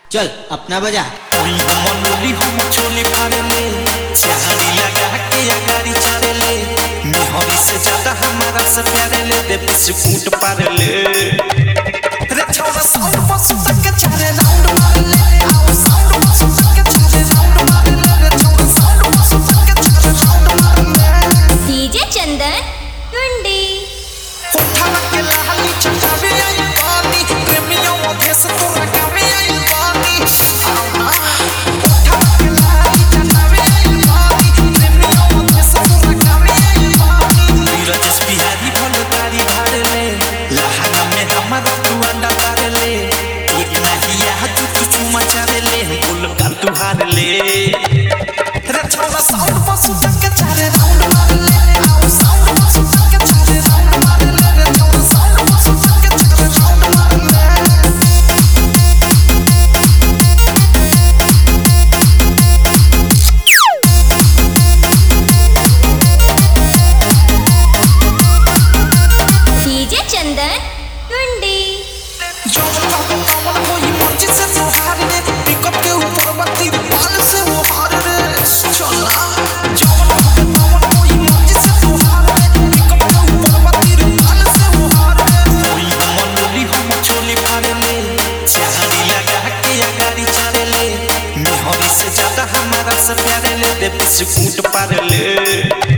चल अपना बजा। कोई मनोली हम चोली फाड़ले, चाहरी लगा के अगारी चाड़ले, मेहरी से ज्यादा हमारा से प्यारे ले दे बिस्कुट पारले। रे छोरा साउंड बस तक के चारे राउंड मारले, आओ साउंड बस तक के चारे राउंड मारले, रे छोरा साउंड बस तक के चारे राउंड मारले। डीजे चंदन टुंडी कोठा के लाली चचावे आई पानी, प्रेमियों मध्य से तोरा गावे आई पानी। आओ ना कोठा के लाली चचावे आई पानी, प्रेमियों मध्य से तोरा गावे आई पानी। नीरज बिहारी भंडारी धारले, लहंगा में हमारा तू अंडा डालले, एक नहीं यह तू मचाले, गुल का तू हारले। रे छोरा साउंड बस तक के चारे राउंड मारले, आओ साउंड बस तक के चारे राउंड मारले, रे छोरा साउंड बस तक के चारे राउंड मारले। DJ Chandan Tundi biscuit Parle.